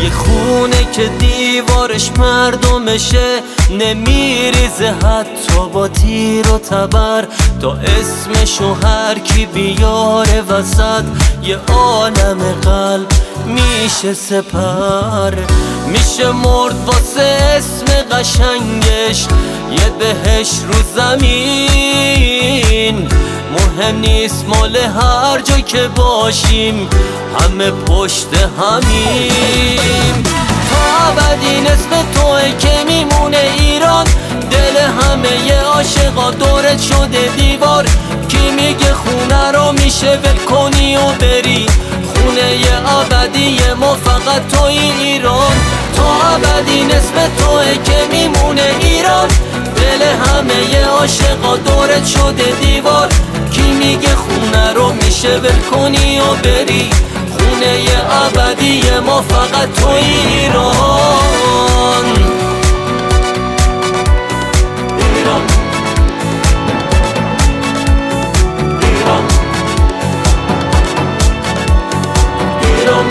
توی خونه که دیوارش مردمشه، نمیریزه حتی با تیر و تبر، تا اسمشو هر کی بیاره وسط یه عالم قلب میشه سپر. میشه مرد واسه اسم قشنگش، یه بهش رو زمین. مهم نیست مال هر جا که باشیم، همه پشت همیم. تا ابدی نصف توه که میمونه ایران، دل همه ی عاشقا دورت شده دیوار. کی میگه خونه رو میشه ول کنی و بری؟ خونه ی ابدی ما فقط توی ایران. تا ابدی نصف توه که میمونه ایران، دل همه ی عاشقا دورت شده دیوار. کی میگه خونه رو میشه ول کنی و بری؟ خونه ی ابدی ما فقط توی ایران. ایران ایران ایران.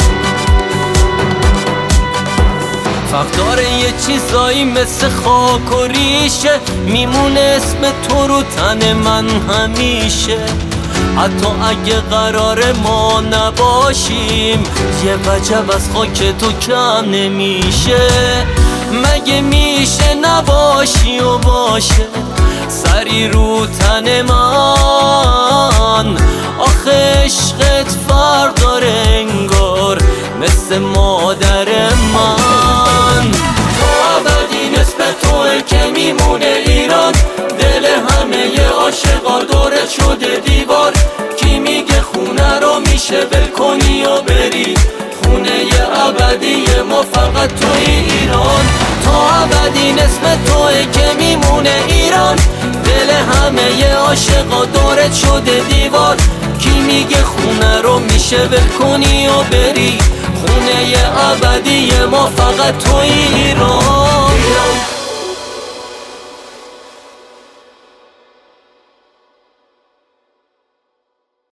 فرق داره یه چیزایی مثل خاک و ریشه، میمونه اسم تو رو تن من همیشه. حتی اگه قرار ما نباشیم، یه وجب از خاک تو کم نمیشه. مگه میشه نباشی و باشه سری رو تن من؟ آخه عشقت فرق داره انگار مثل مادر من. تو ابدی نصف توه که میمونه ایران، دل همه ی عاشقا دورت شده دیوار. کی میگه خونه رو میشه ول کنی و بری؟ خونه ی ابدی ما فقط توی ایران. تا ابدی نصف توه که میمونه ایران، دل همه ی عاشقا دورت شده دیوار. کی میگه خونه رو میشه ول کنی و بری؟ خونه ی ابدی ما فقط توی ایران.